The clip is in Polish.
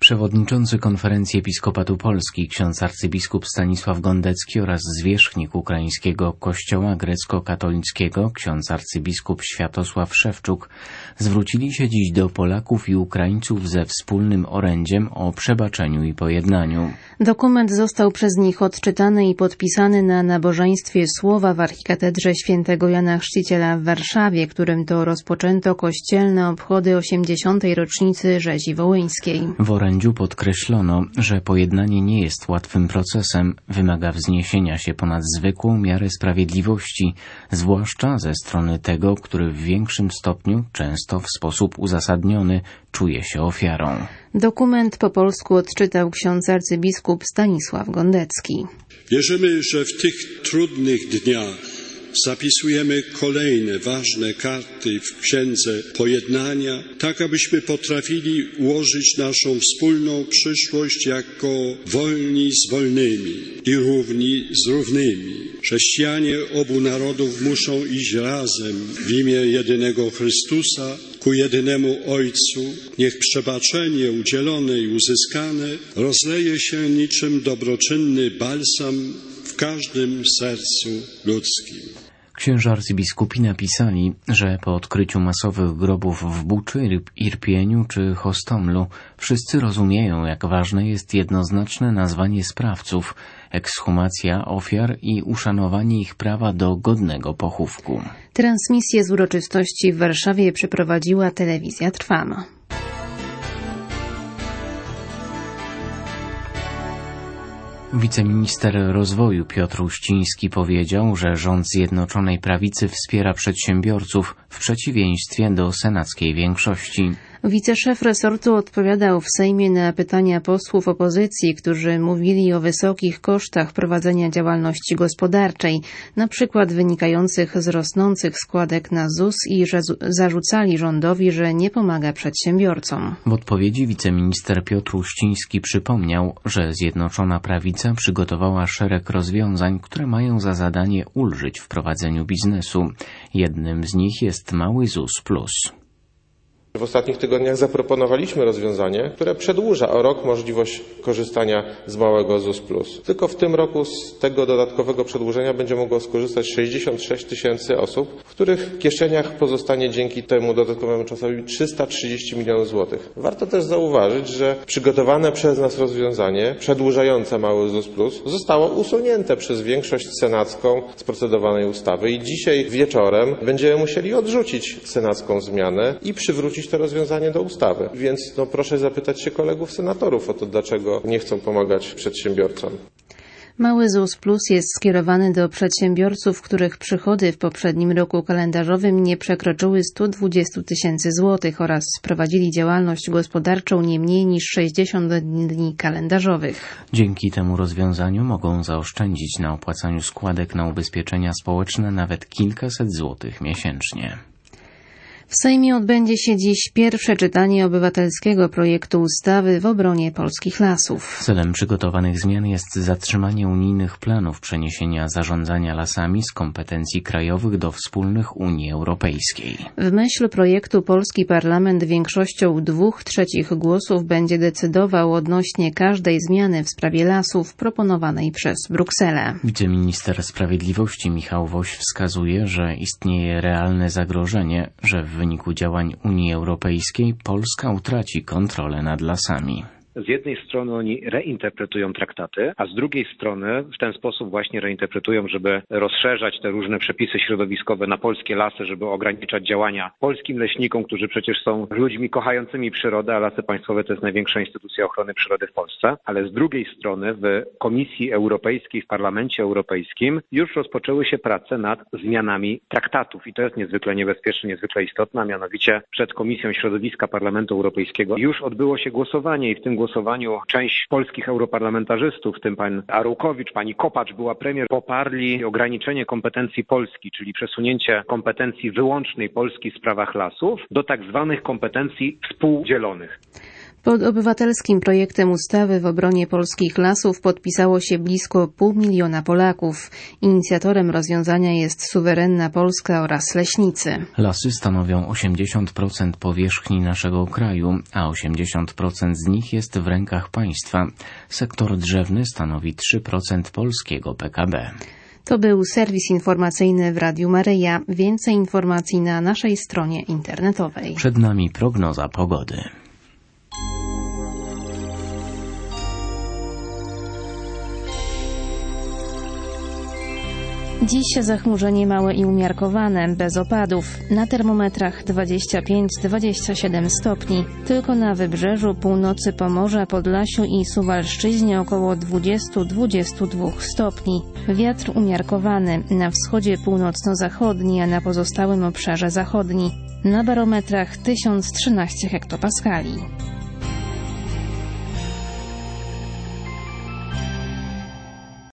Przewodniczący Konferencji Episkopatu Polski ksiądz arcybiskup Stanisław Gondecki oraz zwierzchnik ukraińskiego kościoła grecko-katolickiego ksiądz arcybiskup Światosław Szewczuk zwrócili się dziś do Polaków i Ukraińców ze wspólnym orędziem o przebaczeniu i pojednaniu. Dokument został przez nich odczytany i podpisany na nabożeństwie Słowa w archikatedrze świętego Jana Chrzciciela w Warszawie, którym to rozpoczęto kościelne obchody 80. rocznicy rzezi wołyńskiej. W orędziu podkreślono, że pojednanie nie jest łatwym procesem, wymaga wzniesienia się ponad zwykłą miarę sprawiedliwości, zwłaszcza ze strony tego, który w większym stopniu, często w sposób uzasadniony, czuje się ofiarą. Dokument po polsku odczytał ksiądz arcybiskup Stanisław Gondecki. Wierzymy, że w tych trudnych dniach zapisujemy kolejne ważne karty w księdze pojednania, tak abyśmy potrafili ułożyć naszą wspólną przyszłość jako wolni z wolnymi i równi z równymi. Chrześcijanie obu narodów muszą iść razem w imię jedynego Chrystusa ku jedynemu Ojcu. Niech przebaczenie udzielone i uzyskane rozleje się niczym dobroczynny balsam w każdym sercu ludzkim. Księża arcybiskupi napisali, że po odkryciu masowych grobów w Buczy, Irpieniu czy Hostomlu wszyscy rozumieją, jak ważne jest jednoznaczne nazwanie sprawców, ekshumacja ofiar i uszanowanie ich prawa do godnego pochówku. Transmisję z uroczystości w Warszawie przeprowadziła telewizja Trwam. Wiceminister rozwoju Piotr Uściński powiedział, że rząd Zjednoczonej Prawicy wspiera przedsiębiorców w przeciwieństwie do senackiej większości. Wiceszef resortu odpowiadał w Sejmie na pytania posłów opozycji, którzy mówili o wysokich kosztach prowadzenia działalności gospodarczej, na przykład wynikających z rosnących składek na ZUS i że zarzucali rządowi, że nie pomaga przedsiębiorcom. W odpowiedzi wiceminister Piotr Uściński przypomniał, że Zjednoczona Prawica przygotowała szereg rozwiązań, które mają za zadanie ulżyć w prowadzeniu biznesu. Jednym z nich jest mały ZUS Plus. W ostatnich tygodniach zaproponowaliśmy rozwiązanie, które przedłuża o rok możliwość korzystania z małego ZUS+. Tylko w tym roku z tego dodatkowego przedłużenia będzie mogło skorzystać 66 tysięcy osób, w których kieszeniach pozostanie dzięki temu dodatkowemu czasowi 330 milionów złotych. Warto też zauważyć, że przygotowane przez nas rozwiązanie przedłużające mały ZUS+, zostało usunięte przez większość senacką z procedowanej ustawy i dzisiaj wieczorem będziemy musieli odrzucić senacką zmianę i przywrócić to rozwiązanie do ustawy. Więc proszę zapytać się kolegów senatorów o to, dlaczego nie chcą pomagać przedsiębiorcom. Mały ZUS Plus jest skierowany do przedsiębiorców, których przychody w poprzednim roku kalendarzowym nie przekroczyły 120 tysięcy złotych oraz prowadzili działalność gospodarczą nie mniej niż 60 dni kalendarzowych. Dzięki temu rozwiązaniu mogą zaoszczędzić na opłacaniu składek na ubezpieczenia społeczne nawet kilkaset złotych miesięcznie. W Sejmie odbędzie się dziś pierwsze czytanie obywatelskiego projektu ustawy w obronie polskich lasów. Celem przygotowanych zmian jest zatrzymanie unijnych planów przeniesienia zarządzania lasami z kompetencji krajowych do wspólnych Unii Europejskiej. W myśl projektu polski parlament większością 2/3 głosów będzie decydował odnośnie każdej zmiany w sprawie lasów proponowanej przez Brukselę. Wiceminister Sprawiedliwości Michał Woś wskazuje, że istnieje realne zagrożenie, że w wyniku działań Unii Europejskiej Polska utraci kontrolę nad lasami. Z jednej strony oni reinterpretują traktaty, a z drugiej strony w ten sposób właśnie reinterpretują, żeby rozszerzać te różne przepisy środowiskowe na polskie lasy, żeby ograniczać działania polskim leśnikom, którzy przecież są ludźmi kochającymi przyrodę, a Lasy Państwowe to jest największa instytucja ochrony przyrody w Polsce. Ale z drugiej strony w Komisji Europejskiej, w Parlamencie Europejskim już rozpoczęły się prace nad zmianami traktatów i to jest niezwykle niebezpieczne, niezwykle istotne, a mianowicie przed Komisją Środowiska Parlamentu Europejskiego już odbyło się głosowanie i w tym głosowaniu część polskich europarlamentarzystów, w tym pan Arłukowicz, pani Kopacz, była premier, poparli ograniczenie kompetencji Polski, czyli przesunięcie kompetencji wyłącznej Polski w sprawach lasów do tak zwanych kompetencji współdzielonych. Pod obywatelskim projektem ustawy w obronie polskich lasów podpisało się blisko 500 000 Polaków. Inicjatorem rozwiązania jest suwerenna Polska oraz leśnicy. Lasy stanowią 80% powierzchni naszego kraju, a 80% z nich jest w rękach państwa. Sektor drzewny stanowi 3% polskiego PKB. To był serwis informacyjny w Radiu Maryja. Więcej informacji na naszej stronie internetowej. Przed nami prognoza pogody. Dziś zachmurzenie małe i umiarkowane, bez opadów. Na termometrach 25-27 stopni. Tylko na wybrzeżu, północy Pomorza, Podlasiu i Suwalszczyźnie około 20-22 stopni. Wiatr umiarkowany, na wschodzie północno-zachodni, a na pozostałym obszarze zachodni. Na barometrach 1013 hektopaskali.